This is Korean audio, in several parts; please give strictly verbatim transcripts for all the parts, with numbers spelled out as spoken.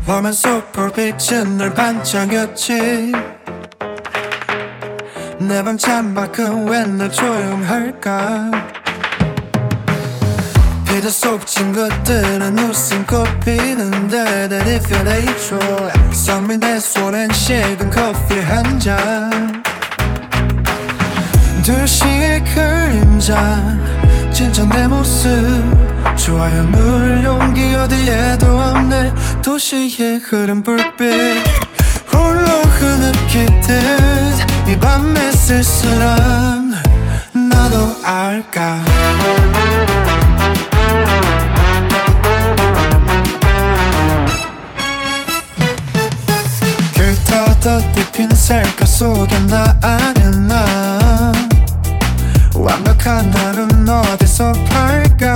화면 속 불빛은 늘 반짝였지. 내 방 창밖은 웬날 조용할까. 피드 속 친구들은 웃음꽃 피는데 That if you're nature 선민의 손엔 식은 커피 한잔. 두 시의 그림자 진짜 내 모습 좋아요 누를 용기 어디에도 없네. 도시의 흐른 불빛 홀로 흐느끼듯 이 밤의 쓸쓸함 나도 알까. 흩어덮인 셀카 속에 나 안에 나 완벽한 하루는 어디서 팔까.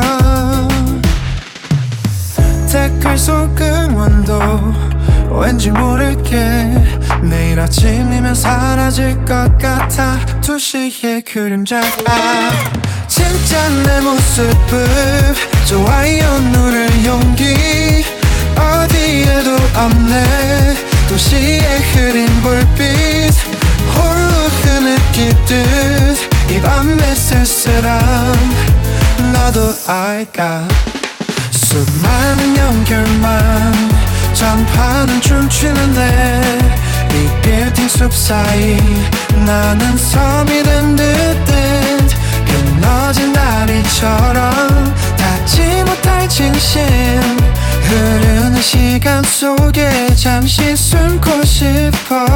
댓글 속 응원도 왠지 모르게 내일 아침이면 사라질 것 같아. 두 시의 그림자 아, 진짜 내 모습을 좋아요 누를 용기 어디에도 없네. 도시의 흐린 불빛 홀로 흐느끼듯 이 밤의 쓸쓸함 너도 알까. 수많은 연결만 전파는 춤추는데 이 빌딩 숲 사이 나는 섬이 된 듯 끊어진 다리처럼 닿지 못할 진심 흐르는 시간 속에 잠시 숨고 싶어.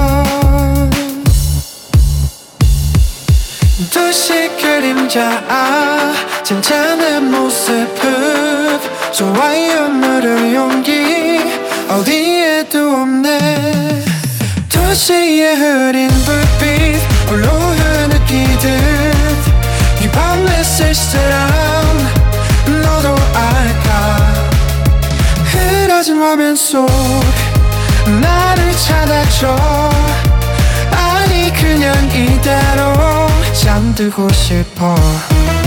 도시 그림자 아, 진짜 내 모습을 좋아요 누를 용기 어디에도 없네. 도시의 흐린 불빛 홀로 흐느끼듯 이 밤의 쓸쓸함 너도 알까. 흐려진 화면 속 나를 찾아줘. 아니 그냥 이대로 잠들고 싶어.